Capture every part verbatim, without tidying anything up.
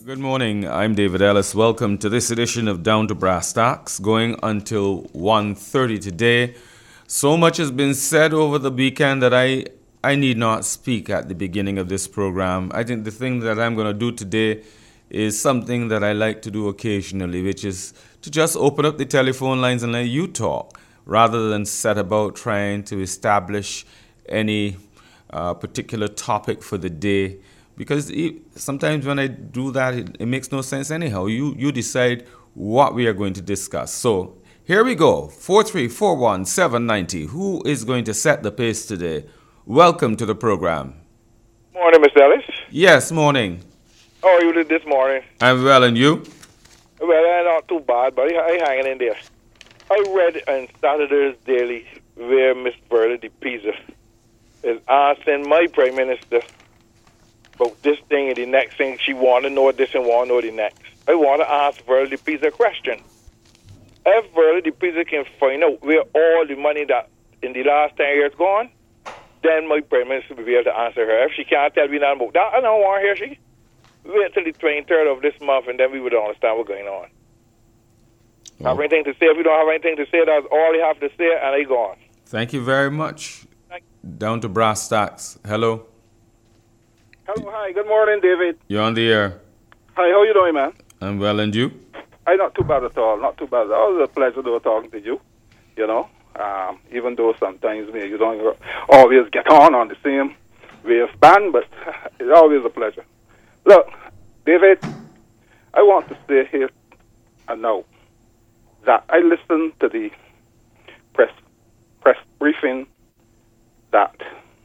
Good morning. I'm David Ellis. Welcome to this edition of Down to Brass Tacks, going until one thirty today. So much has been said over the weekend that I, I need not speak at the beginning of this program. I think the thing that I'm going to do today is something that I like to do occasionally, which is to just open up the telephone lines and let you talk, rather than set about trying to establish any uh, particular topic for the day. Because it, sometimes when I do that, it, it makes no sense anyhow. You you decide what we are going to discuss. So here we go. four three four one seven nine zero. Who is going to set the pace today? Welcome to the program. Morning, Mister Ellis. Yes, morning. How are you this morning? I'm well, and you? Well, I'm not too bad, but I, I hanging in there. I read in Saturday's Daily where Miss Verla de Pisa is asking my Prime Minister about this thing and the next thing. She want to know this and want to know the next. I want to ask Verla de Pisa a question. If Verla de Pisa can find out where all the money that in the last ten years gone, then my Prime Minister will be able to answer her. If she can't tell me nothing about that, I don't want to hear she. Wait till the twenty-third of this month, and then we would understand what's going on. Oh. Have anything to say? If you don't have anything to say, that's all you have to say, and I go on. Thank you very much. Down to Brass Tacks. Hello. Hello, hi. Good morning, David. You're on the air. Hi, how you doing, man? I'm well, and you? I'm not too bad at all. Not too bad at all. It's a pleasure to talking to you. You know, um, even though sometimes me you don't always get on on the same waveband, but it's always a pleasure. Look, David, I want to say here and now that I listened to the press press briefing that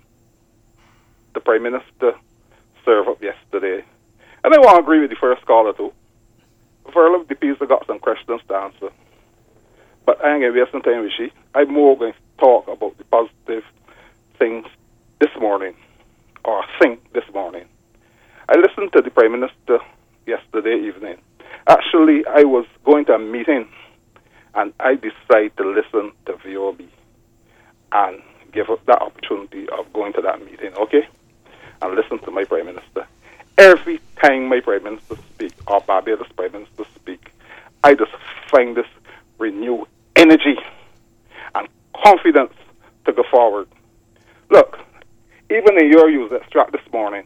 the Prime Minister served up yesterday. And I want to agree with the first caller too. Verla de Pisa got some questions to answer. But I ain't going to waste some time with she. I'm more going to talk about the positive things this morning, or think this morning. I listened to the Prime Minister yesterday evening. Actually, I was going to a meeting, and I decided to listen to V O B and give up that opportunity of going to that meeting, okay? And listen to my Prime Minister. Every time my Prime Minister speak, or Barbados Prime Minister speak, I just find this renewed energy and confidence to go forward. Look, even in your use extract this morning,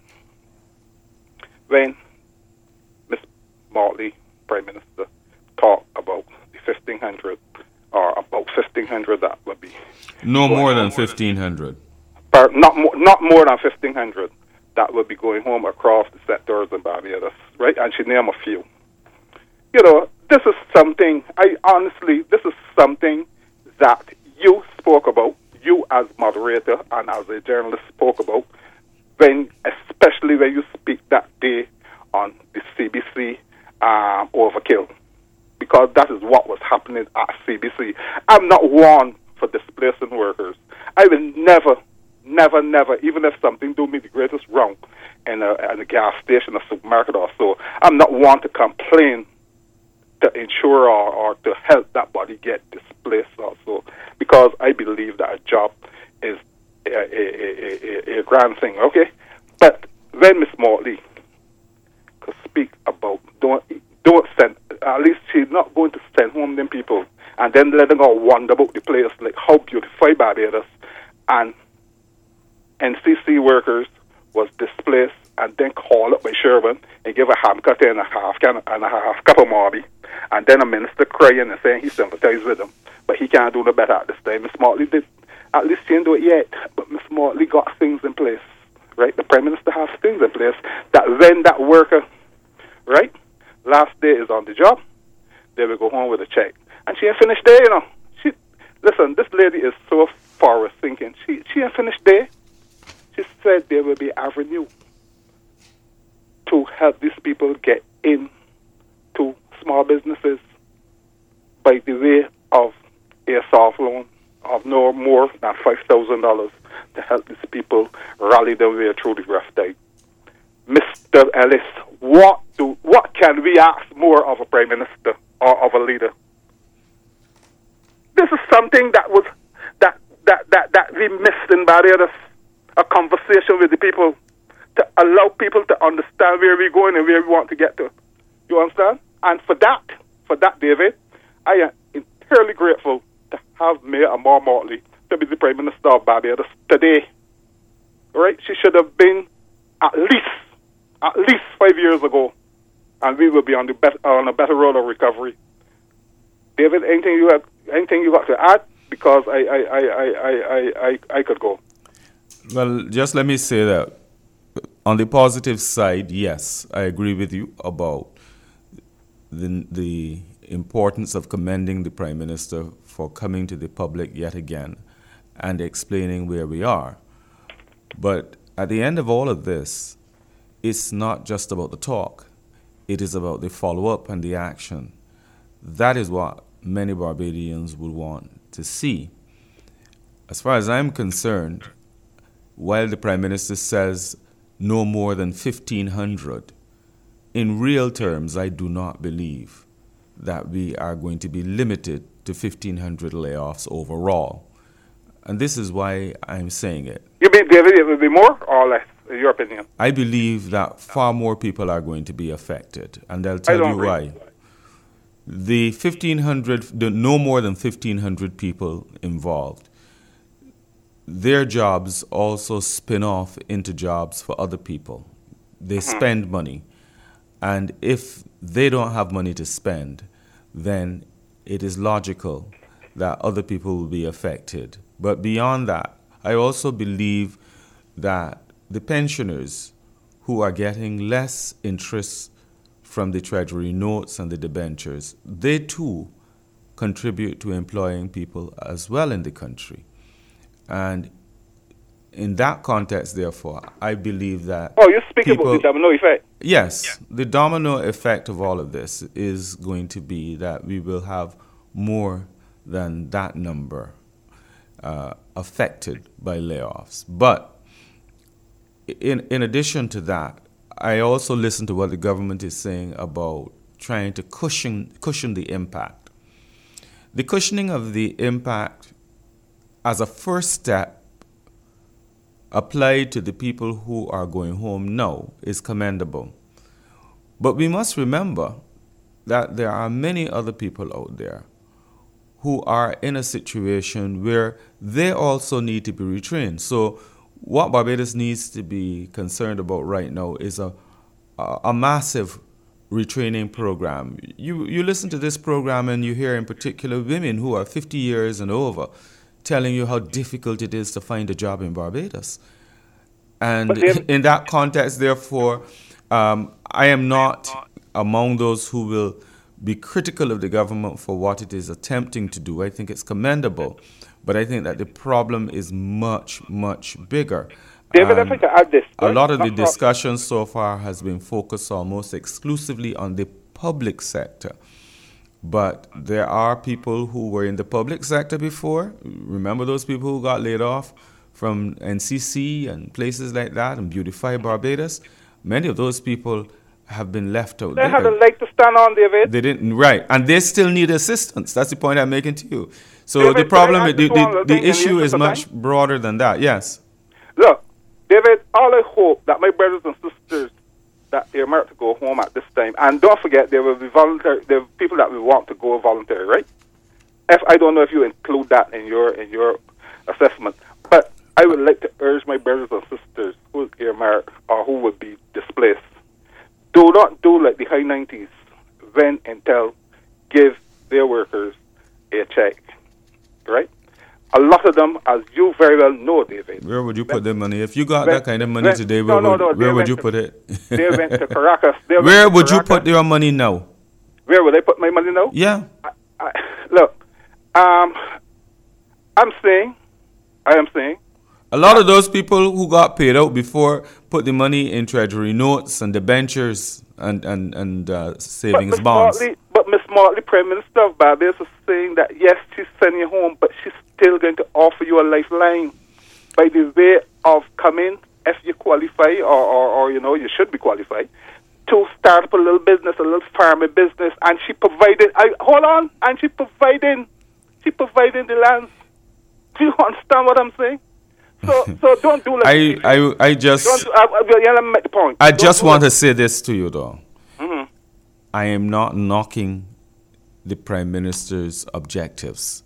when Miss Mortley, Prime Minister, talked about the fifteen hundred, or about fifteen hundred that would be... No more than fifteen hundred. Not more, not more than fifteen hundred that would be going home across the sectors in Barbados, right? And she named a few. You know, this is something, I honestly, this is something that you spoke about, you as moderator and as a journalist spoke about, when, especially when you speak that day on the C B C um, overkill, because that is what was happening at C B C. I'm not one for displacing workers. I will never, never, never, even if something do me the greatest wrong in a, in a gas station, a supermarket or so, I'm not one to complain to ensure or, or to help that body get displaced also, because I believe that a job is a, a, a, a grand thing, okay? But when Miss Mortley could speak about don't don't send, at least she's not going to send home them people and then let them go wonder about the place, like how beautiful Barbados and N C C workers was displaced, and then call up by Sherwin and give a ham cut and a half can and a half cup of Marby, and then a minister crying and saying he sympathized with them, but he can't do no better at this time. Miss Mortley did, at least she didn't do it yet, but Miss Mortley got things in place, right? The Prime Minister has things in place that when that worker, right, last day is on the job, they will go home with a check, and she ain't finished there, you know. She listen, this lady is so forward thinking. She she ain't finished there. She said there will be avenue to help these people get in to small businesses by the way of a soft loan of no more than five thousand dollars to help these people rally their way through the rough time. Mister Ellis, what do what can we ask more of a Prime Minister or of a leader? This is something that was that that, that, that we missed in Barbados. A conversation with the people to allow people to understand where we're going and where we want to get to. You understand? And for that, for that, David, I am entirely grateful to have Mayor Amor Mortley to be the Prime Minister of Barbados today. Right? She should have been at least, at least five years ago, and we will be on the bet- on a better road of recovery. David, anything you have, anything you got to add? Because I, I, I, I, I, I, I could go. Well, just let me say that on the positive side, yes, I agree with you about the the importance of commending the Prime Minister for coming to the public yet again and explaining where we are. But at the end of all of this, it's not just about the talk. It is about the follow-up and the action. That is what many Barbadians would want to see. As far as I'm concerned, while the Prime Minister says no more than fifteen hundred, in real terms, I do not believe that we are going to be limited to fifteen hundred layoffs overall. And this is why I'm saying it. You mean, David, it will be more or less, in your opinion? I believe that far more people are going to be affected, and I'll tell you agree. why. The fifteen hundred, the no more than fifteen hundred people involved, their jobs also spin off into jobs for other people. They mm-hmm. spend money. And if they don't have money to spend, then it is logical that other people will be affected. But beyond that, I also believe that the pensioners who are getting less interest from the Treasury notes and the debentures, they too contribute to employing people as well in the country. And in that context, therefore, I believe that... Oh, you're speaking people, about the domino effect. Yes. Yeah. The domino effect of all of this is going to be that we will have more than that number uh, affected by layoffs. But in, in addition to that, I also listen to what the government is saying about trying to cushion, cushion the impact. The cushioning of the impact as a first step applied to the people who are going home now is commendable. But we must remember that there are many other people out there who are in a situation where they also need to be retrained. So what Barbados needs to be concerned about right now is a, a, a massive retraining program. You, you listen to this program and you hear in particular women who are fifty years and over telling you how difficult it is to find a job in Barbados. And in that context, therefore, um, I am not among those who will be critical of the government for what it is attempting to do. I think it's commendable. But I think that the problem is much, much bigger. David, I think I add this. A lot of the discussion so far has been focused almost exclusively on the public sector. But there are people who were in the public sector before. Remember those people who got laid off from N C C and places like that and Beautify Barbados? Many of those people have been left out they there. They had a leg to stand on, David. They didn't, right. And they still need assistance. That's the point I'm making to you. So David, the problem, the, the, the, the issue is much time? broader than that, yes. Look, David, all I hope that my brothers and sisters that they're meant to go home at this time, and don't forget there will be voluntary, there are people that will want to go voluntary, right? If I don't know if you include that in your in your assessment, but I would like to urge my brothers and sisters who is earmarked or who would be displaced, do not do like the high nineties, when Intel give their workers a check, right? A lot of them, as you very well know, David. Where would you put their money? If you got when, that kind of money when, today, where, no, no, no, would, where would you to, put it? They went to Caracas. They where went would to you put your money now? Where would I put my money now? Yeah. I, I, look, um, I'm saying, I am saying. A lot of those people who got paid out before put the money in treasury notes and debentures and, and, and uh, savings but bonds. Mortley, but Miss Mortley, Prime Minister of Barbados, is saying that, yes, she's sending you home, but she's still going to offer you a lifeline by the way of coming, if you qualify, or, or, or, you know, you should be qualified, to start up a little business, a little farming business, and she provided, I, hold on, and she providing, she providing the lands. Do you understand what I'm saying? So, so don't do like I, I, I just, don't do, I, I, let me make the point. I don't just want like to say this to you, though. Mm-hmm. I am not knocking the Prime Minister's objectives.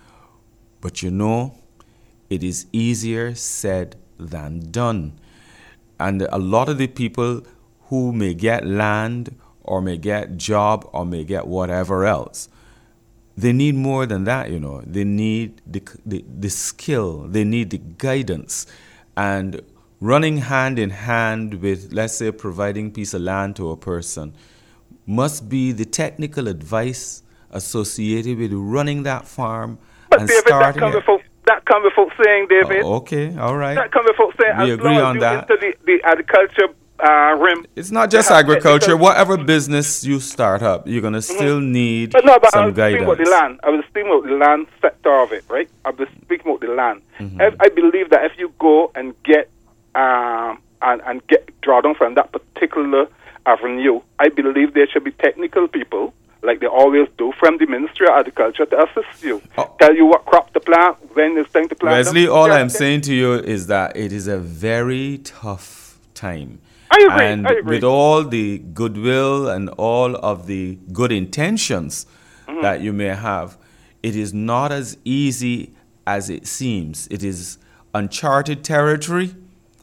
But you know, it is easier said than done. And a lot of the people who may get land or may get job or may get whatever else, they need more than that, you know. They need the, the, the skill, they need the guidance. And running hand in hand with, let's say, providing piece of land to a person must be the technical advice associated with running that farm But and David, starting that comes it. without that comes without saying, David. Oh, okay, all right. That comes without saying. We as agree long on as that. you into the, the agriculture uh, rim. It's not just you have agriculture. technical- Whatever business you start up, you're going to still need But no, but I some was speaking about guidance. the land. I was speaking about the land sector of it, right? I was speaking about the land. Mm-hmm. If, I believe that if you go and get um, and, and get draw down from that particular avenue, I believe there should be technical people, like they always do, from the Ministry of Agriculture to assist you, Oh. tell you what crop to plant, when it's time to plant. Wesley, them. all Yeah, I'm okay. saying to you is that it is a very tough time. I agree, And I agree. with all the goodwill and all of the good intentions Mm-hmm. that you may have, it is not as easy as it seems. It is uncharted territory,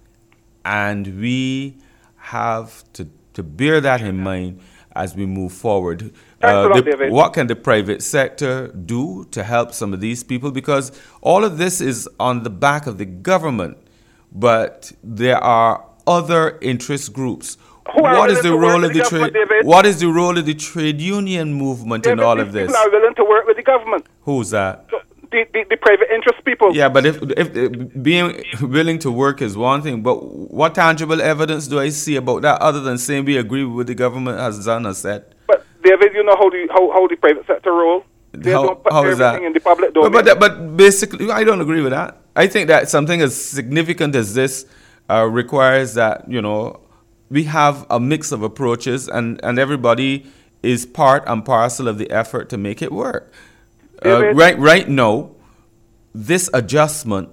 and we have to, to bear that in mind as we move forward. Thanks a lot, the- David. what can the private sector do to help some of these people? Because all of this is on the back of the government, but there are other interest groups. Who are What is willing the to work role with of the the government, trade? David? What is the role of the trade union movement in David, all these of this? people are willing to work with the government. Who's that? The, the, the private interest people. Yeah, but if if uh, being willing to work is one thing, but what tangible evidence do I see about that other than saying we agree with what the government has done or said? But David, you know how the how, how the private sector roll. They How- don't put how is everything that? in the public But, domain. but, but basically, I don't agree with that. I think that something as significant as this uh, requires that, you know, we have a mix of approaches and, and everybody is part and parcel of the effort to make it work. Uh, David? right, right now, this adjustment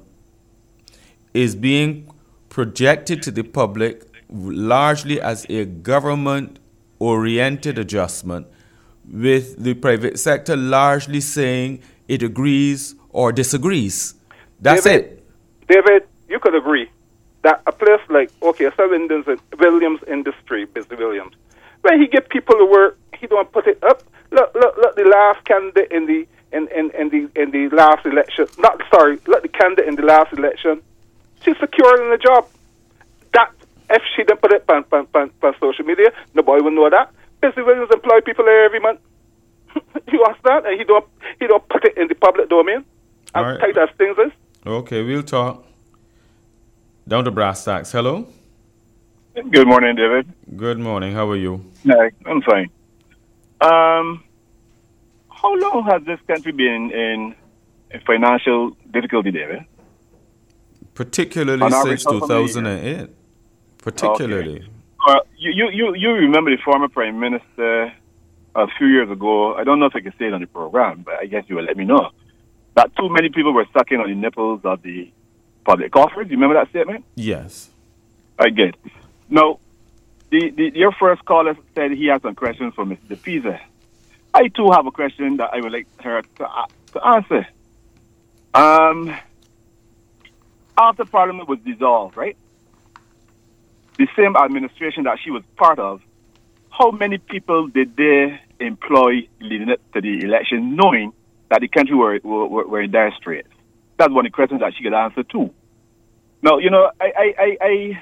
is being projected to the public largely as a government-oriented adjustment, with the private sector largely saying it agrees or disagrees. That's David, it. David, you could agree that a place like, okay, Sir Williams, Williams Industry, Busy Williams, when he get people to work, he don't put it up. Look, look, look, the last candidate in the in, in, in the in the last election, not sorry, look, the candidate in the last election, she's secured in the job. That if she didn't put it on, on, on, on social media, nobody will know that. Busy Williams employ people there every month. You understand? And he don't he don't put it in the public domain. All As right. tight as things is. Okay, we'll talk. Down to brass tacks. Hello. Good morning, David. Good morning. How are you? Hi, I'm fine. Um, how long has this country been in, in financial difficulty, David? Particularly On since average, how two many thousand eight. Particularly. Uh, you, you, you, you remember the former prime minister a few years ago? I don't know if I can say it on the program, but I guess you will let me know. That too many people were sucking on the nipples of the public coffers. You remember that statement? Yes. I get. Now, the, the, your first caller said he had some questions for Mister DePisa. I too have a question that I would like her to, uh, to answer. Um, after Parliament was dissolved, right? The same administration that she was part of, how many people did they employ leading up to the election, knowing that the country were, were, were in dire straits? That's one of the questions that she could answer too. Now, you know, I, I, I, I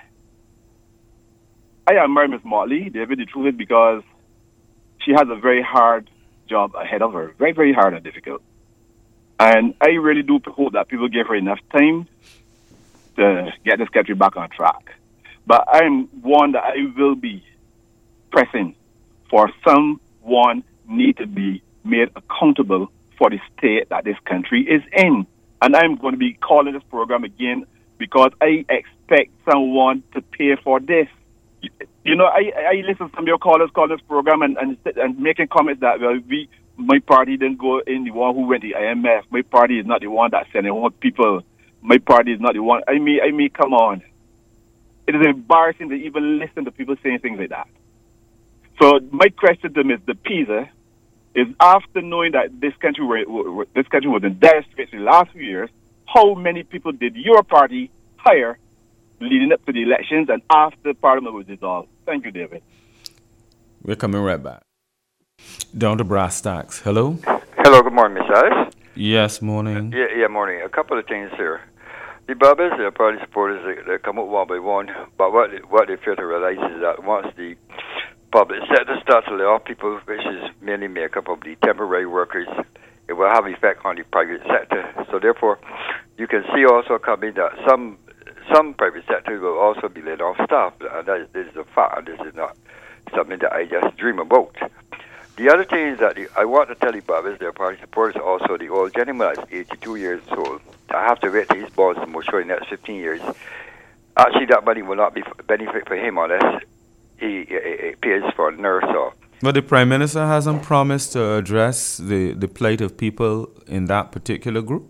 I admire Miss Motley, David. The truth is because she has a very hard job ahead of her, very, very hard and difficult. And I really do hope that people give her enough time to get this country back on track. But I'm one that I will be pressing for someone need to be made accountable for the state that this country is in. And I'm going to be calling this program again because I expect someone to pay for this. You know, I, I listen to some of your callers call this program and, and and making comments that, well, we, my party didn't go in the one who went to the I M F. My party is not the one that sending home people. My party is not the one. I mean, I mean, come on. It is embarrassing to even listen to people saying things like that. So my question to Mister Pisa is, after knowing that this country were, were, this country was in dire straits in the last few years, how many people did your party hire leading up to the elections and after Parliament was dissolved? Thank you, David. We're coming right back. Down to brass tacks. Hello? Hello, good morning, Miss Alice. Yes, morning. Yeah, yeah, morning. A couple of things here. The Barbers, the party supporters, they, they come up one by one, but what they, what they fail to realize is that once the public sector starts to lay off people, which is mainly made up of the temporary workers, it will have effect on the private sector. So therefore, you can see also coming that some some private sector will also be laid off staff. And that is, this is a fact. This is not something that I just dream about. The other thing is that the, I want to tell the Barbers, their party supporters, also the old gentleman that's eighty-two years old. I have to wait till his bonds to mature in the next fifteen years. Actually, that money will not be benefit for him unless he, he, he pays for a nurse or. But the Prime Minister hasn't promised to address the, the plight of people in that particular group.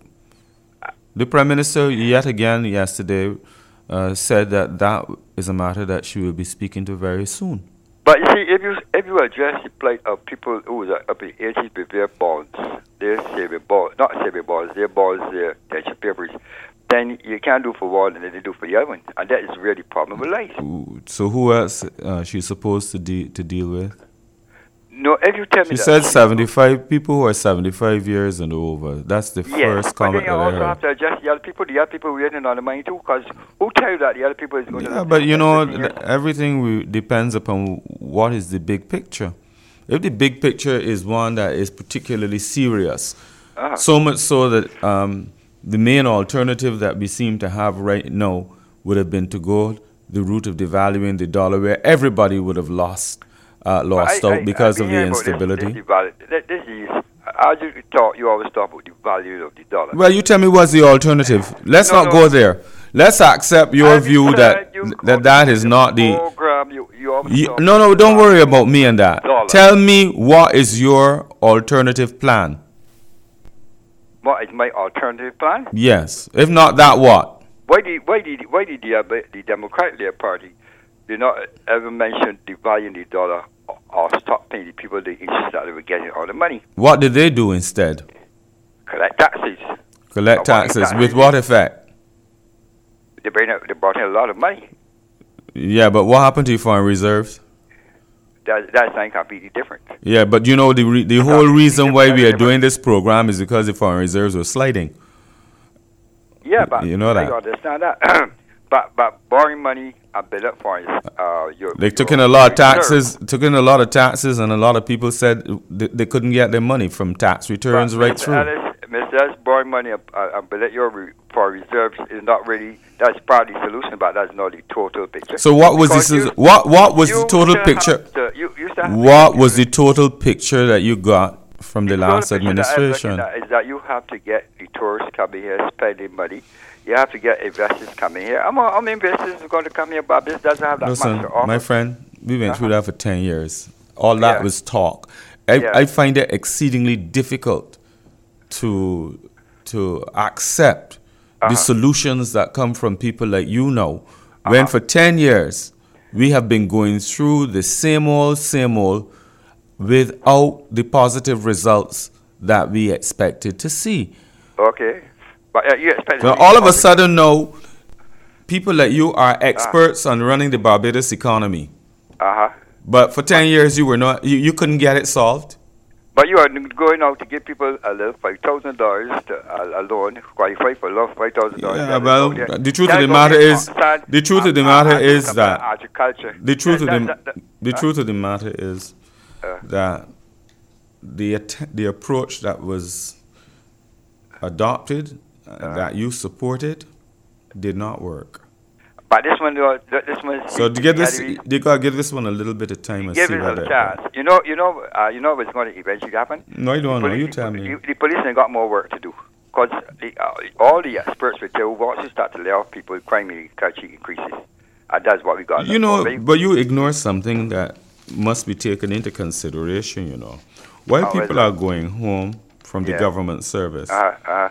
The Prime Minister, yet again yesterday, uh, said that that is a matter that she will be speaking to very soon. But you see, if you if you address the plight of people who are up in eighties with their bonds, their saving bonds, not saving bonds, their bonds, their pension papers, then you can't do for one and then they do for the other one. And that is really the problem with life. So who else uh, she's supposed to, de- to deal with? No, if you tell me She that, said seventy-five people who are seventy-five years and over. That's the yeah, first but comment then you that I also heard. have to adjust the other people. The other people waiting on the money too, because who tell you that the other people is going to... Yeah, but you know, th- everything we, depends upon what is the big picture. If the big picture is one that is particularly serious, uh-huh. so much so that um, the main alternative that we seem to have right now would have been to go the route of devaluing the dollar, where everybody would have lost uh, lost I, out I, because I, of the instability. This, this, this, this is, as you talk, you always talk about the value of the dollar. Well, you tell me what's the alternative. Let's no, not no. go there. Let's accept your I view said that you that, that is not the... program, you, you always You, talk no, no, about don't the worry about me and that. dollar. Tell me what is your alternative plan? What is my alternative plan? Yes. If not that, what? Why did why did why did the, uh, the Democratic Labour Party did not ever mention devaluing the dollar or, or stop paying the people the interest that they were getting all the money? What did they do instead? Collect taxes. Collect Or taxes. taxes. With what effect? They bring up, they brought in a lot of money. Yeah, but what happened to your foreign reserves? That that's not completely different. Yeah, but you know, the re- the whole reason why we are doing this program is because the foreign reserves were sliding. Yeah, but You know that. I understand that. but but borrowing money and build up for uh, your They took your in a lot of reserve. taxes, took in a lot of taxes, and a lot of people said they, they couldn't get their money from tax returns But right Mister through. Alice, Mister Alice, borrowing money and uh, build up your re- for reserves is not really, that's part of the solution, but that's not the total picture. So what was Because the you- what what was you the total still picture? have to- you, you still have to What make was sure- the total picture that you got from the total last picture that I'm looking administration? at is that you have to get the tourists coming here spending money. You have to get investors coming here. I'm, I'm investors are going to come here, but this doesn't have that Listen, much to offer. my friend, we went through Uh-huh. that for ten years. All that Yeah. was talk. I, Yeah. I find it exceedingly difficult to to accept Uh-huh. the solutions that come from people like you know. When Uh-huh. for ten years we have been going through the same old, same old without the positive results that we expected to see. Okay. But uh, you expect So all of a sudden now, people like you are experts on running the Barbados economy. Uh-huh. But for ten years, you were not. You, you couldn't get it solved. But you are going out to give people a little five thousand dollars a loan, qualify for love five thousand dollars. Yeah, well, the truth of the matter is, the truth of the matter is that agriculture. the truth of That- the that- that- the huh? truth of the matter is Uh. that the att- the approach that was adopted, uh, that you supported, did not work. But this one, uh, this one. So to give this, you you gotta give this one a little bit of time and give see it what a it. chance. You know, you know, uh, you know what's going to eventually happen. No, I don't know. Police- You tell me. The, the police have got more work to do because uh, all the experts will tell once you start to lay off people, crime actually increases, and that's what we got. You know, They- but you ignore something that must be taken into consideration, you know. While Oh, people is are it? going home from the Yeah. government service, uh, uh,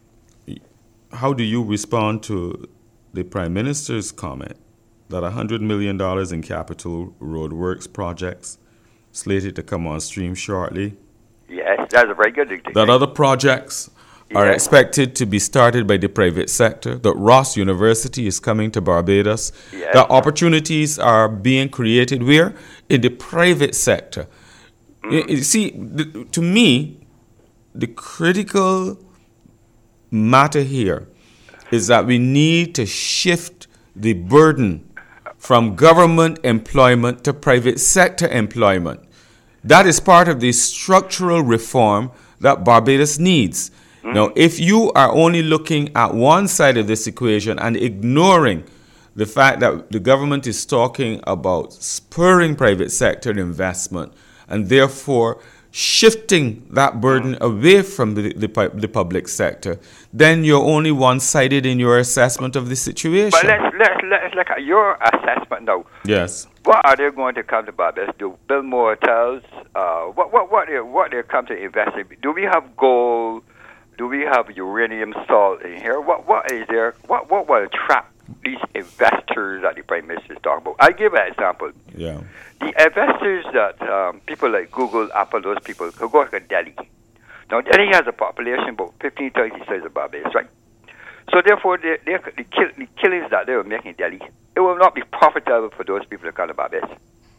how do you respond to the Prime Minister's comment that one hundred million dollars in capital road works projects slated to come on stream shortly. Yes, that's a very good thing. That other projects are Yes. expected to be started by the private sector. That Ross University is coming to Barbados. Yes. That opportunities are being created where? In the private sector. You- You see, the, to me, the critical matter here is that we need to shift the burden from government employment to private sector employment. That is part of the structural reform that Barbados needs. Now, if you are only looking at one side of this equation and ignoring the fact that the government is talking about spurring private sector investment and therefore shifting that burden away from the, the, pu- the public sector, then you're only one-sided in your assessment of the situation. But let's, let's, let's look at your assessment now. Yes. What are they going to come to Barbados? Do build more hotels? Uh, what what what they what they come to invest in? Do we have gold? Do we have uranium salt in here? What what is there? What what will attract these investors that the Prime Minister is talking about? I give an example. Yeah. The investors that um, people like Google, Apple, those people who go to Delhi. Now Delhi has a population about fifteen, thirty size of Barbados, right? So therefore, they, they, the, kill, the killings that they were making in Delhi, it will not be profitable for those people to come to Barbados.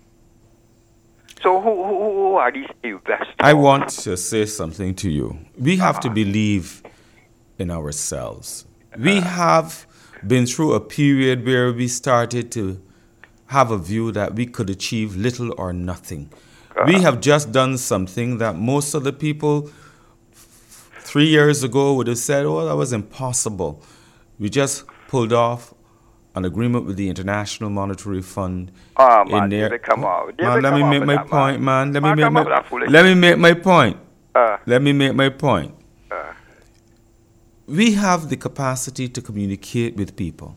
So who, who, who are these investors? I want to say something to you. We have to believe in ourselves. We have been through a period where we started to have a view that we could achieve little or nothing. We have just done something that most of the people three years ago would have said, oh, that was impossible. We just pulled off an agreement with the International Monetary Fund. Oh, man, in there. David, come on. Man, David, let come me on make with my that, point, man. Let me Man, make come on with my that foolishness. let me make my point. Uh, Let me make my point. uh, We have the capacity to communicate with people.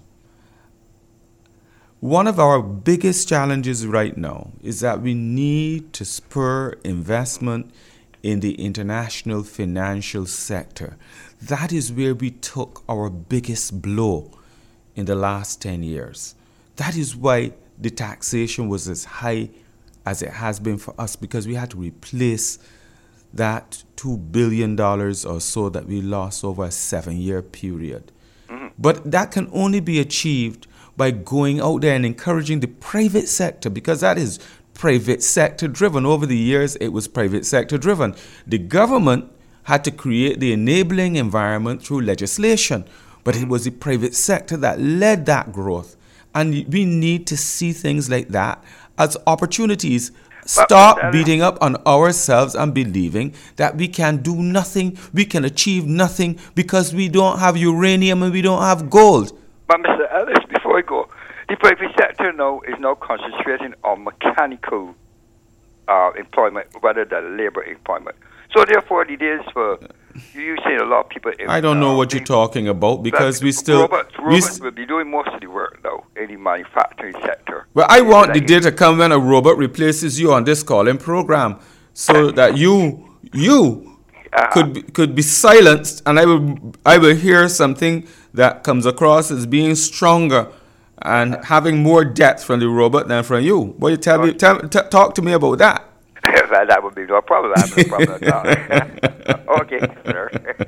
One of our biggest challenges right now is that we need to spur investment in the international financial sector. That is where we took our biggest blow in the last ten years. That is why the taxation was as high as it has been for us, because we had to replace that two billion dollars or so that we lost over a seven-year period. Mm-hmm. But that can only be achieved by going out there and encouraging the private sector, because that is private sector driven. Over the years, it was private sector driven. The government had to create the enabling environment through legislation, but it was the private sector that led that growth. And we need to see things like that as opportunities. Stop But- beating up on ourselves and believing that we can do nothing, we can achieve nothing because we don't have uranium and we don't have gold. But Mister Ellis, before I go, the private sector now is now concentrating on mechanical uh, employment rather than labor employment. So therefore, the days for you saying a lot of people. In, I don't know uh, what you're in- talking about because that we still. robots, we robots s- will be doing most of the work now in the manufacturing sector. well, I want the Like- day to come when a robot replaces you on this calling program, so that you you Uh, could be, could be silenced, and I will I will hear something that comes across as being stronger and having more depth from the robot than from you. Boy, you tell me, tell, t- talk to me about that. well, that would be no problem. I have no problem at all. Okay, sir.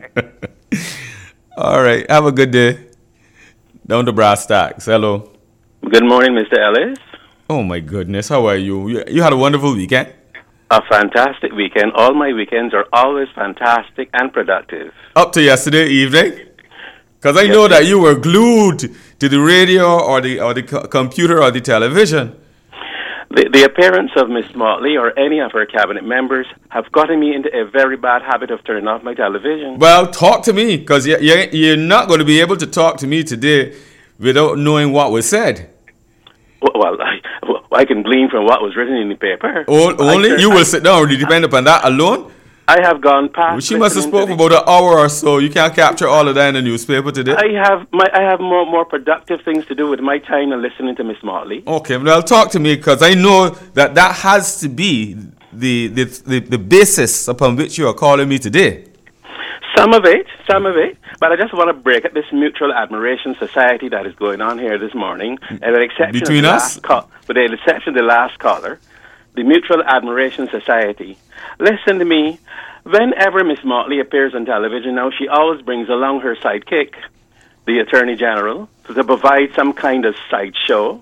All right, have a good day. Down to brass tacks. Hello. Good morning, Mister Ellis. Oh my goodness, how are you? You, you had a wonderful weekend. A fantastic weekend. All my weekends are always fantastic and productive. Up to yesterday evening, because I know that you were glued to the radio or the or the co- computer or the television. The, the appearance of Miss Motley or any of her cabinet members have gotten me into a very bad habit of turning off my television. Well, talk to me, because you, you, you're not going to be able to talk to me today without knowing what was said. Well, I, I can glean from what was written in the paper. O- only I, you will sit down. Will you depend upon that alone? I have gone past. Well, she must have listening spoken to about an hour or so. You can't capture all of that in the newspaper today. the- I have my I have more more productive things to do with my time than listening to Miss Motley. Okay, well, talk to me, because I know that that has to be the, the, the, the basis upon which you are calling me today. Some of it, some of it. But I just want to break up this mutual admiration society that is going on here this morning. And with the exception Between of the us? last call, with the exception of the last caller, the Mutual Admiration Society. Listen to me. Whenever Miss Motley appears on television now, she always brings along her sidekick, the Attorney General, to provide some kind of sideshow.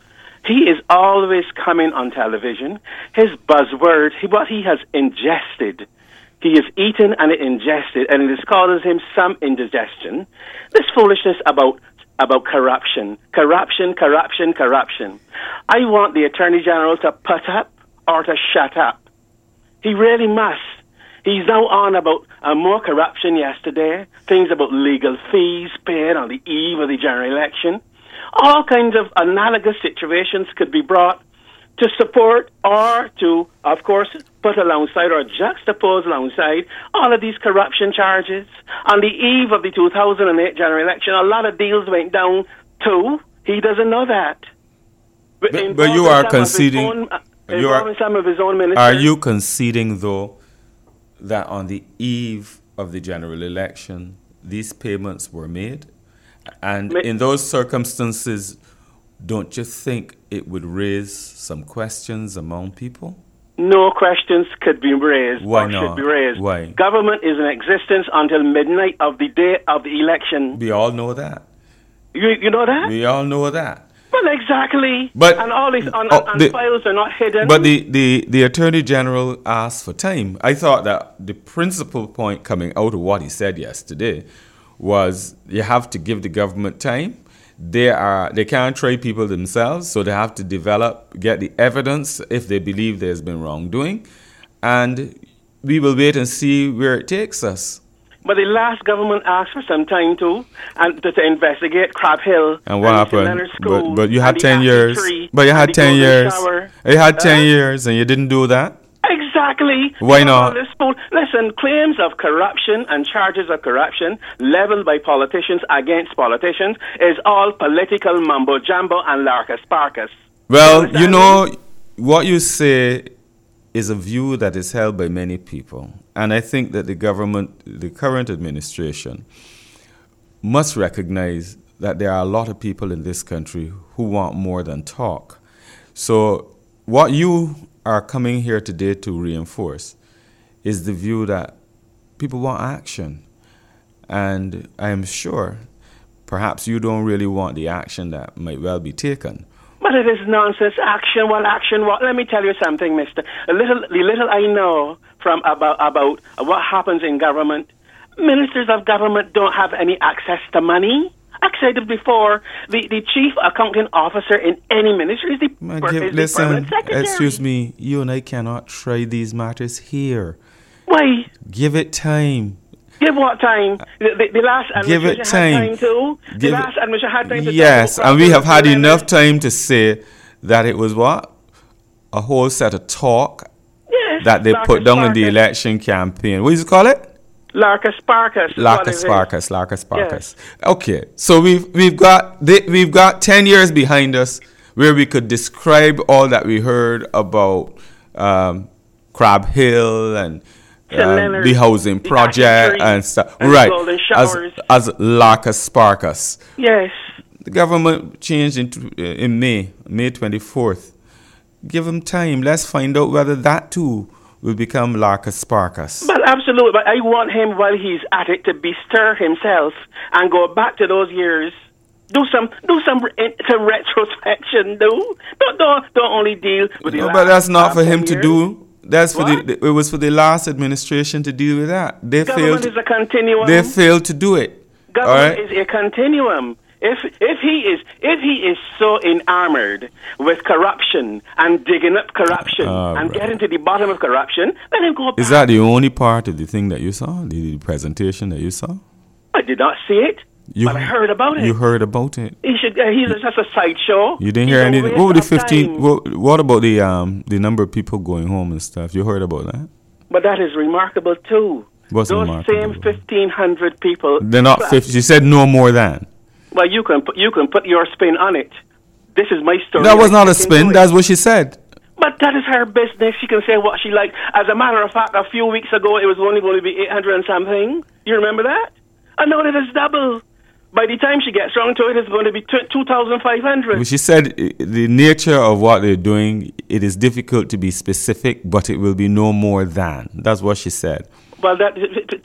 He is always coming on television. His buzzword, he, what he has ingested, he has eaten and ingested, and it is causes him some indigestion. This foolishness about about corruption, corruption, corruption, corruption. I want the Attorney General to put up or to shut up. He really must. He's now on about uh, more corruption yesterday, things about legal fees paid on the eve of the general election. All kinds of analogous situations could be brought to support or to, of course, put alongside or juxtapose alongside all of these corruption charges. On the eve of the two thousand eight general election, a lot of deals went down too. He doesn't know that. But, but you are conceding... Own, uh, you are, some of his own ministers. Are you conceding, though, that on the eve of the general election, these payments were made? And Ma- in those circumstances, don't you think it would raise some questions among people? No questions could be raised. Why or not? Should be raised. Why? Government is in existence until midnight of the day of the election. We all know that. You you know that? We all know that. Well, exactly. But and all these on, oh, on the, files are not hidden. But the, the, the Attorney General asked for time. I thought that the principal point coming out of what he said yesterday was you have to give the government time. They are they can't try people themselves, so they have to develop, get the evidence if they believe there's been wrongdoing, and we will wait and see where it takes us. But the last government asked for some time too, and to, to investigate Crab Hill. And what and happened? School, but, but you had ten apple years. tree, But you had ten years. Shower. You had ten uh, years, and you didn't do that. Exactly. Why not? Listen, claims of corruption and charges of corruption leveled by politicians against politicians is all political mumbo jumbo and larkus sparkus. Well, you, you know, what you say is a view that is held by many people. And I think that the government, the current administration, must recognize that there are a lot of people in this country who want more than talk. So what you are coming here today to reinforce is the view that people want action. And I am sure perhaps you don't really want the action that might well be taken. But it is nonsense. Action, what action, what? Let me tell you something, mister. A little, the little I know from about, about what happens in government, ministers of government don't have any access to money. I said it before, the, the chief accounting officer in any ministry is the, Man, per- give, is the listen, permanent secretary. Excuse me, you and I cannot try these matters here. Why? Give it time. Give what time? The, the, the last Give administration it time. had time too? The Give last administration had time to... Yes, and we have had enough time to say that it was what? A whole set of talk yes, that they Larkus put down in the Sparkus. election campaign. What do you call it? Larkus Sparkus. Larkus Sparkus, Larkus Sparkus. Okay, so we've we've got they, we've got ten years behind us where we could describe all that we heard about um, Crab Hill and um, the housing the project and stuff. And right, golden as showers. as Larkus Sparkus. Yes. The government changed in in May, May twenty-fourth. Give them time. Let's find out whether that too will become Larkus Sparkus. But absolutely, but I want him while he's at it to bestir himself and go back to those years. Do some, do some, some retrospection. Do don't, don't, don't only deal with the. No, last but that's not for him years. to do. That's for What? the. It was for the last administration to deal with that. They Government failed. is a continuum. They failed to do it. Government all right? is a continuum. If if he is if he is so enamored with corruption and digging up corruption All and right. getting to the bottom of corruption, let him go back. Is that the only part of the thing that you saw? The, the presentation that you saw? I did not see it, You but I heard about it. You heard about it. He should. Uh, he's just a sideshow. You didn't He's hear a anything. waste What were the of fifteen? time. What, what about the um the number of people going home and stuff? You heard about that? But that is remarkable too. What's Those remarkable? same fifteen hundred people. They're not Plus- fifty. She said no more than. Well, you can put you can put your spin on it. This is my story. That was not I a can spin. do it. That's what she said. But that is her business. She can say what she likes. As a matter of fact, a few weeks ago, it was only going to be eight hundred and something. You remember that? I know that it's double. By the time she gets round to it, it's going to be two thousand five hundred. She said uh, the nature of what they're doing, it is difficult to be specific, but it will be no more than. That's what she said. Well, that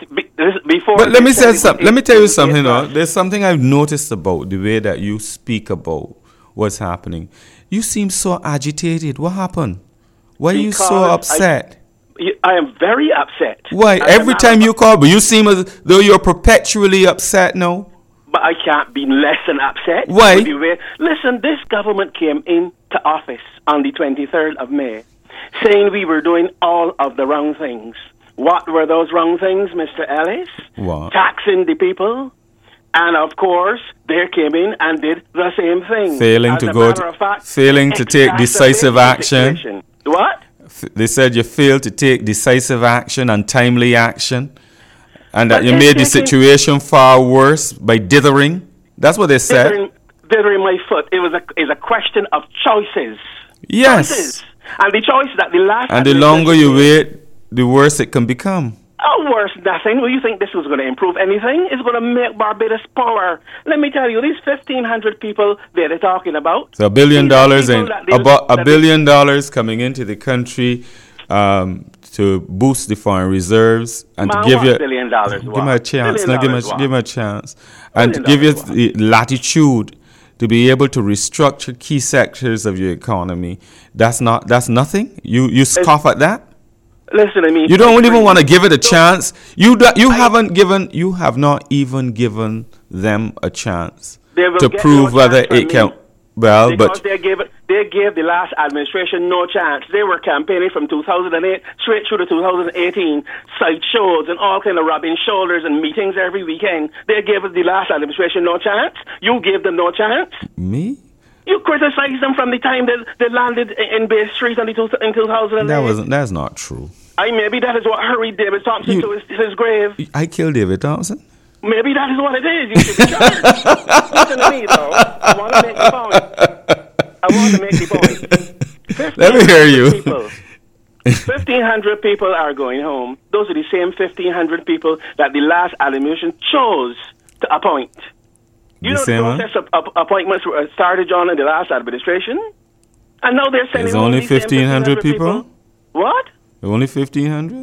before. But let me say something. Let me tell you something. Though. There's something I've noticed about the way that you speak about what's happening. You seem so agitated. What happened? Why are you so upset? I, I am very upset. Why? I Every time you call, but you seem as though you're perpetually upset now. But I can't be less than upset. Why? Listen, this government came into office on the twenty-third of May, saying we were doing all of the wrong things. What were those wrong things, Mister Ellis? What? Taxing the people. And of course, they came in and did the same thing. Failing As to a go, matter to, of fact, failing to take decisive action. Situation. What? F- they said you failed to take decisive action and timely action, and that But you they're made the taking- situation far worse by dithering. That's what they said. Dithering, dithering my foot. It was a is a question of choices. Yes. Choices. And the choice that the last And the longer you wait, the worse it can become. Oh, worse nothing. Well, you think this was going to improve anything? It's going to make Barbados poorer. Let me tell you, these fifteen hundred people that they're talking about. So a billion these are dollars people and that they- about a that billion dollars coming into the country um, to boost the foreign reserves and Man, to give what you billion dollars give what? me a chance. Billion No, give me dollars give me a what? chance and to Billion give you dollars the latitude to be able to restructure key sectors of your economy. That's not that's nothing. You you scoff at that. Listen to me. You don't even want to give it a Don't- chance. You do, you haven't given you have not even given them a chance They will to get prove no whether chance it from can. me. Well, Because but they gave they gave the last administration no chance. They were campaigning from two thousand eight straight through to two thousand eighteen, side shows and all kind of rubbing shoulders and meetings every weekend. They gave the last administration no chance. You gave them no chance. me. You criticized them from the time they, they landed in Bay Street in, the two, in two thousand eight. That wasn't. That's not true. I maybe that is what hurried David Thompson You- to his, his grave. I killed David Thompson. Maybe that is what it is. You should be charged. Listen to me, though. I want to make the point. I want to make the point. Let me hear you. People, fifteen hundred people are going home. Those are the same fifteen hundred people that the last administration chose to appoint. You The know same the one? process of, of appointments were started, John, in the last administration? And now they're sending There's home only these same fifteen hundred people? What? Only fifteen hundred.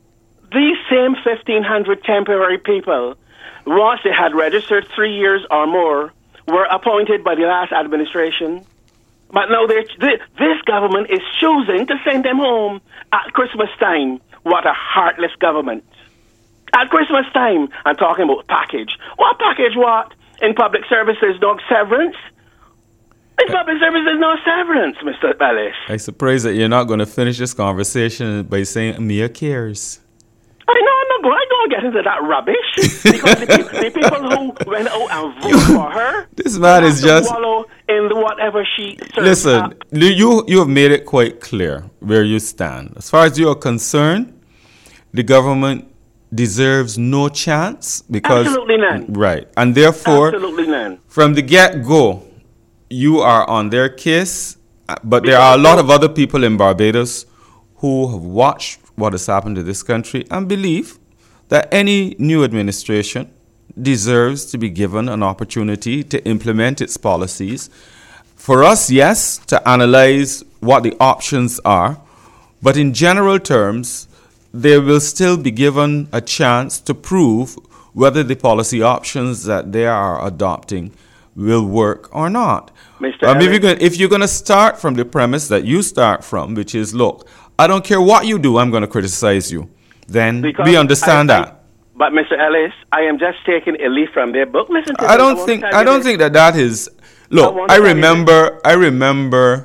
These same fifteen hundred temporary people, once they had registered three years or more, were appointed by the last administration. But now they're, th- this government is choosing to send them home at Christmas time. What a heartless government. At Christmas time, I'm talking about package. What package what? In public services, no severance? In public services, no severance, Mister Ellis. I surprise that you're not going to finish this conversation by saying Mia cares. I know I'm not going. I don't get into that rubbish because the, pe- the people who went out and voted for her. This man have is to just. wallow in the whatever she. serves Listen, up. you you have made it quite clear where you stand. As far as you are concerned, the government deserves no chance because Absolutely none. right, and therefore, Absolutely none. from the get go, you are on their case. uh, But there are a lot of other people in Barbados who have watched what has happened to this country and believe that any new administration deserves to be given an opportunity to implement its policies. For us, yes, to analyze what the options are, but in general terms, they will still be given a chance to prove whether the policy options that they are adopting will work or not. Mister Um, if, you're Ellis. going, if you're going to start from the premise that you start from, which is, look, I don't care what you do, I'm going to criticize you, then Because we understand I- I- that. But Mister Ellis, I am just taking a leaf from their book. Listen to I me. don't want think to tell I you don't this. think that that is. Look, want I, to tell you remember I remember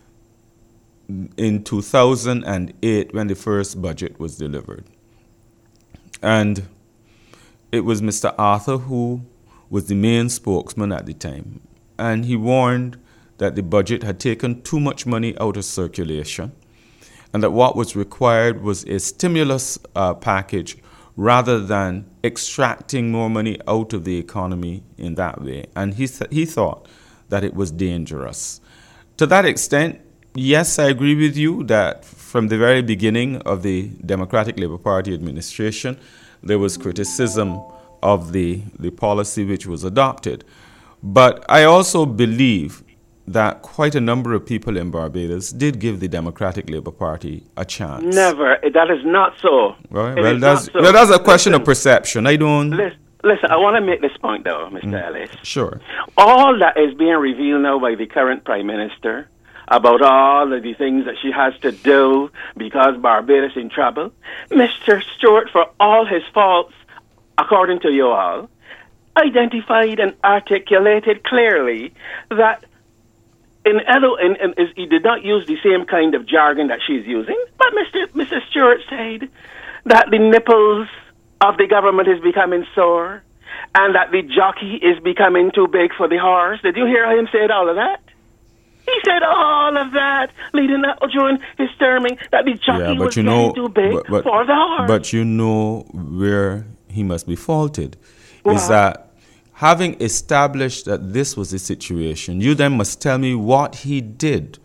in two thousand eight when the first budget was delivered, and it was Mister Arthur who was the main spokesman at the time, and he warned that the budget had taken too much money out of circulation, and that what was required was a stimulus uh, package rather than extracting more money out of the economy in that way. And he, th- he thought that it was dangerous. To that extent, yes, I agree with you that from the very beginning of the Democratic Labour Party administration, there was criticism of the, the policy which was adopted. But I also believe that quite a number of people in Barbados did give the Democratic Labour Party a chance. Never. That is not so. Right? It Well, is that's, not so. well, that's a question Listen, of perception. I don't... Listen, listen, I want to make this point, though, Mister Mm. Ellis. Sure. All that is being revealed now by the current Prime Minister about all of the things that she has to do because Barbados is in trouble. Mister Stewart, for all his faults, according to you all, identified and articulated clearly that in, in, in, in, he did not use the same kind of jargon that she's using, but Mister Mister Stewart said that the nipples of the government is becoming sore and that the jockey is becoming too big for the horse. Did you hear him say all of that? He said all of that, leading up during his terming, that the jockey Yeah, but was you getting know, too big but, but, for the horse. but you know where he must be faulted Wow. is that having established that this was the situation, you then must tell me what he did.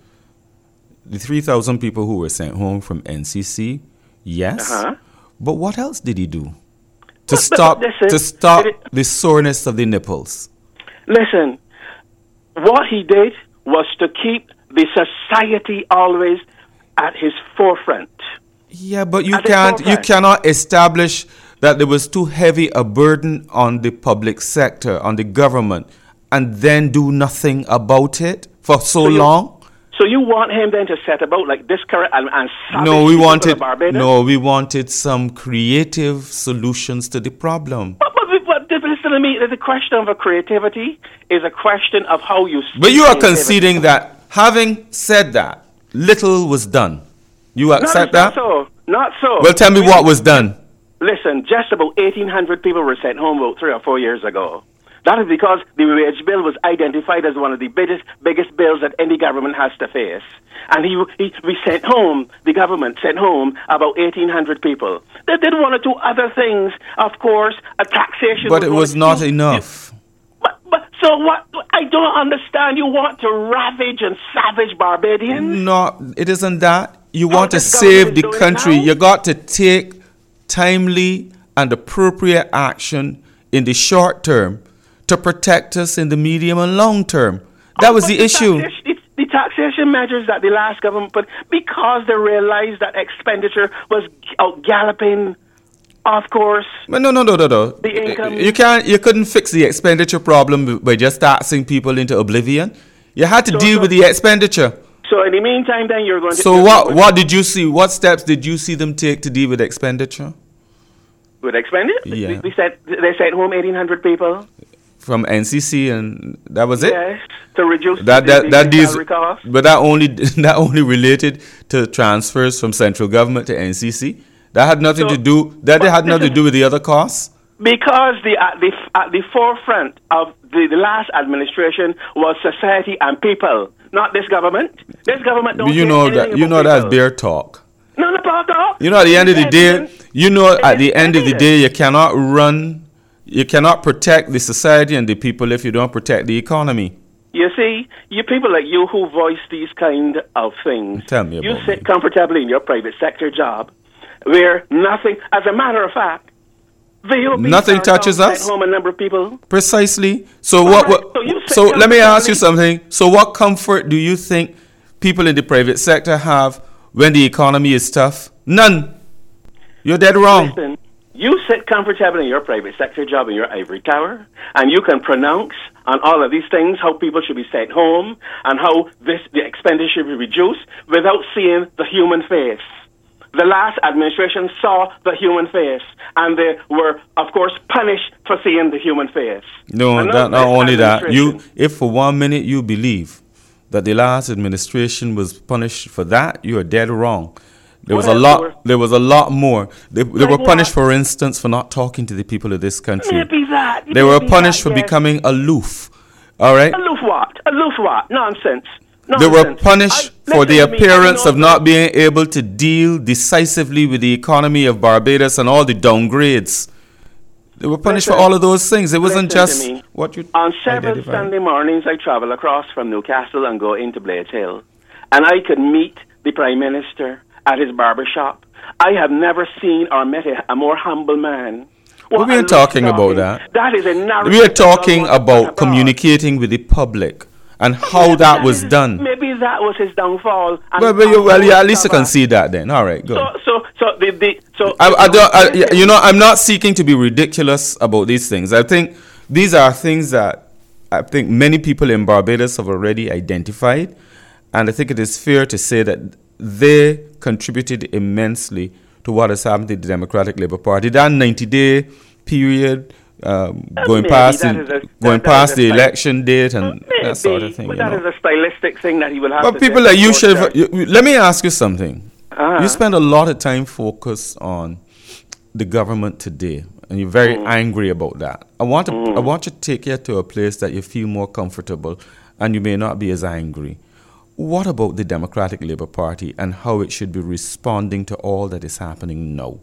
The three thousand people who were sent home from N C C, yes, Uh-huh. but what else did he do to But- but stop listen, to stop it- the soreness of the nipples? Listen, what he did was to keep the society always at his forefront. Yeah, but you At the can't. You forefront. cannot establish that there was too heavy a burden on the public sector, on the government, and then do nothing about it for so, So you- long. So you want him then to set about like this current and, and savage No, we people wanted. of Barbados? No, we wanted some creative solutions to the problem. But, but, but, but listen to me. The question of a creativity is a question of how you. But you are creativity. conceding that, having said that, little was done. You No, accept it's not that? so. Not so. Well, tell me We- what was done. Listen, just about eighteen hundred people were sent home about three or four years ago. That is because the wage bill was identified as one of the biggest biggest bills that any government has to face. And he, he we sent home, the government sent home about eighteen hundred people. They did one or two other things, of course, a taxation. But it one was or not two- enough. But, but so what? I don't understand. You want to ravage and savage Barbadians? No, it isn't that. You How want to this government save is the doing country. now? You got to take timely and appropriate action in the short term to protect us in the medium and long term. That Oh, was but the issue. Taxation, the, the taxation measures that the last government put, because they realized that expenditure was out galloping, of course. But no, no, no, no, no. The income- You can't. You couldn't fix the expenditure problem by just taxing people into oblivion. You had to So- deal so- with the expenditure. So in the meantime, then you're going to. So you're what? going What did you see? What steps did you see them take to deal with expenditure with expenditure? Yeah. They, they said they sent home eighteen hundred people. from N C C, and that was it? Yes, to reduce That the, that the, that the deals, salary cost. but that only that only related to transfers from central government to N C C. That had nothing So- to do. That but had nothing to listen- do with the other costs. Because the at the at the forefront of the, the last administration was society and people, not this government. This government don't. You care know anything that. You about know that's people. bare talk. No, no, no, no. You know, at the end of the It's day, evidence. you know, at the It's end of the evidence. day, you cannot run, you cannot protect the society and the people if you don't protect the economy. You see, you people like you who voice these kind of things. Tell me You about sit me. comfortably in your private sector job, where nothing. As a matter of fact, V O B Nothing Cartel touches sent us? home a number of people. Precisely. So what? right, what so you so said let me ask you comfortably- something. So what comfort do you think people in the private sector have when the economy is tough? None. You're dead wrong. Listen, you sit comfortably in your private sector job in your ivory tower, and you can pronounce on all of these things how people should be sent home and how this the expenditure should be reduced without seeing the human face. The last administration saw the human face, and they were, of course, punished for seeing the human face. No, And that, not this only that. You, administration- if for one minute you believe that the last administration was punished for that, you are dead wrong. There was What a else lot. were- There was a lot more. They, they Like were punished, what? for instance, for not talking to the people of this country. Maybe that. They were maybe punished that, for yes. becoming aloof. All right. Aloof what? Aloof what? Nonsense. They were Nonsense. punished I- for the listen to me, I appearance know of not being able to deal decisively with the economy of Barbados and all the downgrades. They were punished for Listen- all of those things. It wasn't listen to just me. what you On several identified. Sunday mornings, I travel across from Newcastle and go into Blades Hill. And I could meet the Prime Minister at his barber shop. I have never seen or met a, a more humble man. What we a are talking about talking. that. That is a narrative. We are talking that about abroad. communicating with the public and how Maybe that was is- done. Maybe that was his downfall. And Well, well, you, well, yeah, at least you cover. can see that then. All right, good. So, so, so the, the so. I, I don't, I, you know, I'm not seeking to be ridiculous about these things. I think these are things that I think many people in Barbados have already identified, and I think it is fair to say that they contributed immensely to what has happened to the Democratic Labour Party. That ninety-day period, um, going maybe past that the, is a- going that- that past is the a- election date and Maybe, that sort of thing. but You that know. is a stylistic thing that he will have But to people take like you into should. court. You, let me ask you something. Uh-huh. You spend a lot of time focused on the government today, and you're very Mm. angry about that. I want to. I want you to take you to a place that you feel more comfortable, and you may not be as angry. What about the Democratic Labour Party and how it should be responding to all that is happening now?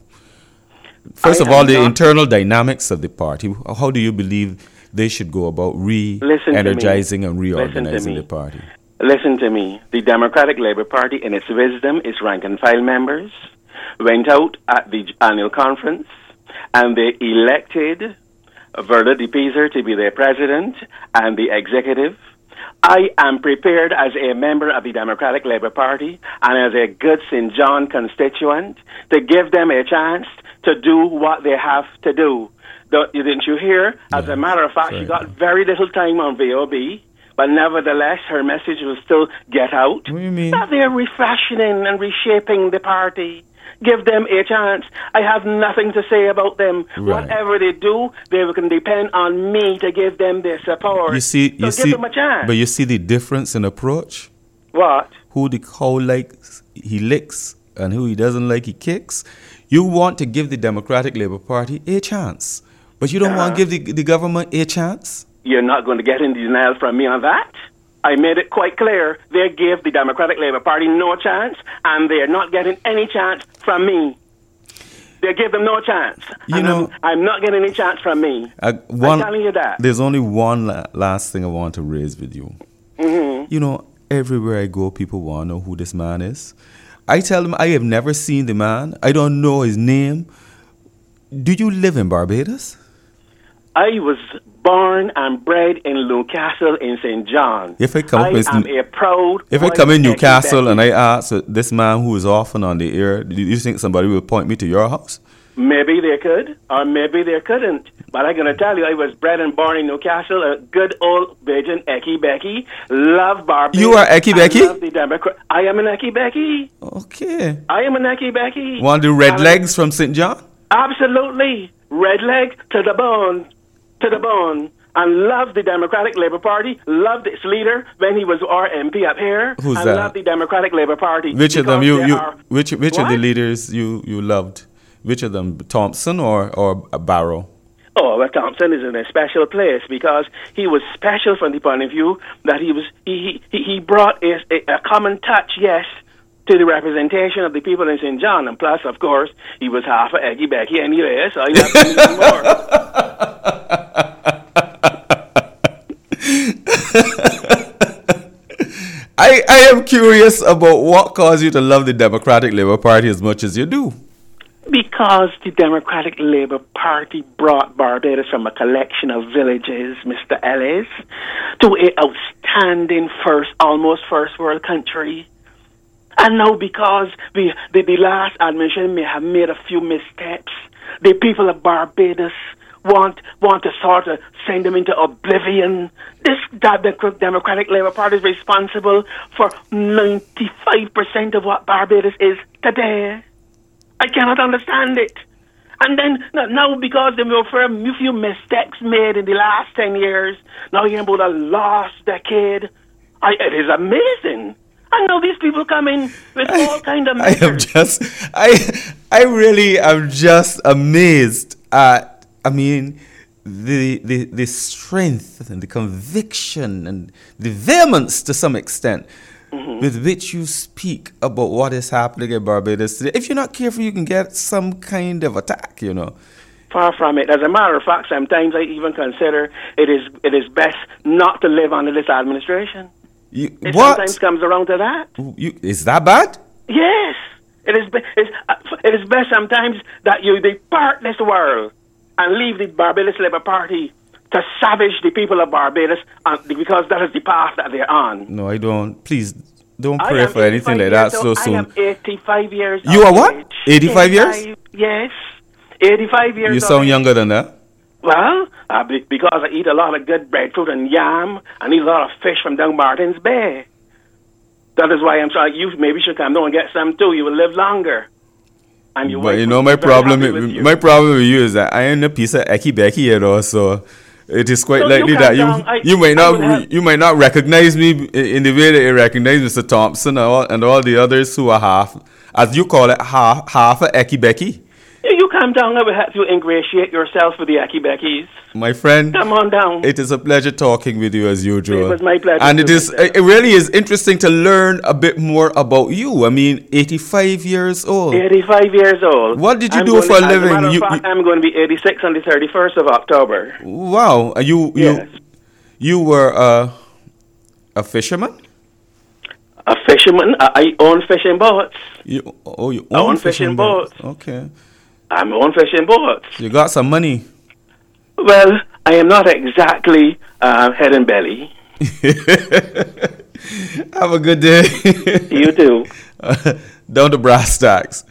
First I of all, am the not- internal dynamics of the party. How do you believe they should go about Listen to re-energizing me. and Listen to reorganizing me. the party? Listen to me. The Democratic Labour Party, in its wisdom, its rank and file members, went out at the annual conference and they elected Verla de Peyser to be their president and the executive. I am prepared as a member of the Democratic Labour Party and as a good Saint John constituent to give them a chance to do what they have to do. Don't- Didn't you hear? As Yeah, a matter of fact, fair she got enough. very little time on V O B, but nevertheless, her message will still get out. What do you mean? That they're refashioning and reshaping the party. Give them a chance. I have nothing to say about them. Right. Whatever they do, they can depend on me to give them their support. You see, so you give see, them a chance. but you see the difference in approach. What? Who the cow likes, he licks, and who he doesn't like, he kicks. You want to give the Democratic Labour Party a chance, but you don't want to give the, the government a chance. You're not going to get in denial from me on that. I made it quite clear. They gave the Democratic Labour Party no chance, and they're not getting any chance from me. They give them no chance. You and know- I'm, I'm not getting any chance from me. Uh, one, I'm telling you that. There's only one la- last thing I want to raise with you. Mm-hmm. You know, everywhere I go, people want to know who this man is. I tell them I have never seen the man. I don't know his name. Do you live in Barbados? I was born and bred in Newcastle in Saint John. If I come up I with am some- a proud. If I white come in Becky Newcastle and Becky. I ask uh, this man who is often on the air, do you think somebody will point me to your house? Maybe they could, or maybe they couldn't. But I'm going to tell you, I was bred and born in Newcastle, a good old Virgin Ecky Becky. Love Barbados. You are Ecky I Becky? love the Democrat. I am an Ecky Becky. Okay. I am an Ecky Becky. Want the red And- legs from Saint John? Absolutely. Red leg to the bone. To the bone. And love the Democratic Labour Party. Loved its leader when he was our M P up here. Who's and that? love the Democratic Labour Party. Which of them because you, they you are- which which of the What? leaders you, you loved? Which of them, Thompson or or Barrow? Oh, well, Thompson is in a special place because he was special from the point of view that he was he he, he brought a, a, a common touch, yes, to the representation of the people in Saint John, and plus, of course, he was half a Eggy Becky anyway, so I love him even more. I, I am curious about what caused you to love the Democratic Labour Party as much as you do. Because the Democratic Labour Party brought Barbados from a collection of villages, Mister Ellis, to an outstanding first, almost first world country. And now because the, the, the last administration may have made a few missteps, the people of Barbados want want to sort of send them into oblivion. This that the Democratic Labour Party is responsible for ninety-five percent of what Barbados is today. I cannot understand it. And then no- now, because there were a few mistakes made in the last ten years, now you're about a lost decade. I, it is amazing. I know these people come in with all kind of I am measures. just I I really am just amazed at I mean the the the strength and the conviction and the vehemence to some extent Mm-hmm. with which you speak about what is happening in Barbados today. If you're not careful, you can get some kind of attack, you know. Far from it. As a matter of fact, sometimes I even consider it is it is best not to live under this administration. You, It what? sometimes comes around to that. You, is that bad? Yes, it is. Be- it's, uh, it is best sometimes that you depart this world and leave the Barbados Labour Party to savage the people of Barbados uh, because that is the path that they're on. No, I don't. Please, don't I pray am for anything like that so I soon. am eighty-five years You of are what? age. eighty-five years? Yes. eighty-five years You of sound age. younger than that. Well, uh, be- because I eat a lot of good breadfruit and yam, and eat a lot of fish from down Martin's Bay. That is why I'm trying. You maybe should come down and get some too. You will live longer. And your But wife you will know, be my very problem, happy with you. my problem with you is that I am a piece of ecky becky here, though, so it is quite So you likely come that you down, I- you might I not would have- you might not recognize me in the way that you recognize Mister Thompson and all, and all the others who are half, as you call it, half half a ecky becky. Yeah, you come down, I will help you ingratiate yourself with the Aki Beckys. My friend, Come on down. it is a pleasure talking with you as usual. It was my pleasure And it too, is myself. it really is interesting to learn a bit more about you. I mean, eighty-five years old. eighty-five years old. What did you I'm do going for a to- as living? matter of You- fact, you- I'm going to be eighty-six on the thirty-first of October. Wow, are you you Yes. you were uh, a fisherman? A fisherman. I, I own fishing boats. You oh you I own own fishing boats. Okay, I own fishing boats. you got some money. Well, I am not exactly uh, head and belly. Have a good day. You do. Down to brass tacks.